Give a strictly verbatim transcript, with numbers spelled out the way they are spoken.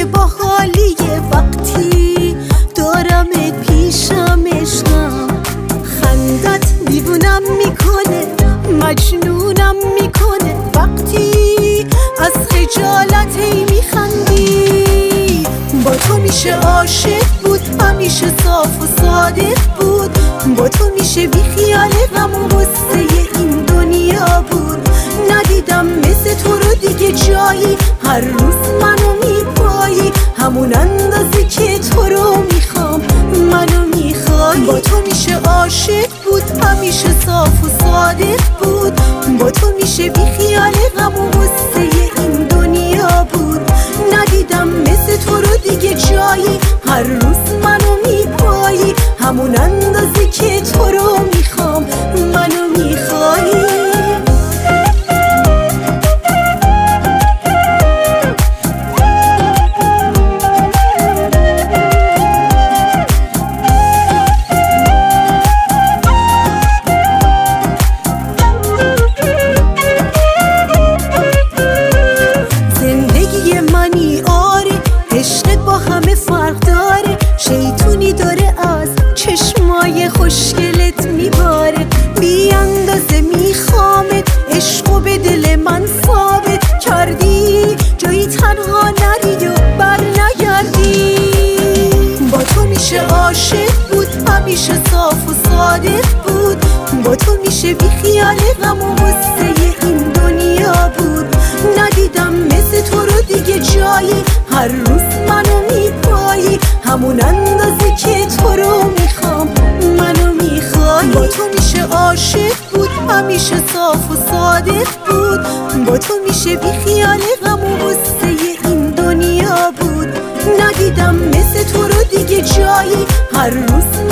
که با حالیه وقتی دارمت پیشم عشقم. خندت دیوونم میکنه، مجنونم میکنه وقتی از خجالت هی میخندی. با تو میشه عاشق بود، همیشه صاف و صادق بود. با تو میشه بی خیال غم و غصه این دنیا بود. ندیدم مثل تو رو دیگه جایی، هر روز منو میپایی همون اندازه که تو رو میخوام منو میخوای. با تو میشه عاشق بود، همیشه صاف و صادق بود. با تو میشه بی خیال غم و غصه این دنیا بود. ندیدم مثل تو رو دیگه جایی، هر روز منو میپایی همون اندازه که تو رو میخوام منو میخوای. فرق داره، شیطونی داره از چشمای خوشگلت میباره. بی اندازه میخوامت، عشقو به دل من ثابت کردی. جایی تنها نری و بر نگردی. با تو میشه عاشق بود، همیشه صاف و صادق بود. با تو میشه بی خیال غم و غصه این دنیا بود. ندیدم مثل تو رو دیگه جایی، هر روز منو میپایی همون اندازه که تو رو میخوام منو میخوای. با تو میشه عاشق بود، همیشه صاف و صادق بود. با تو میشه بی خیال غم و غصه این دنیا بود. ندیدم مثل تو رو دیگه جایی، هر روز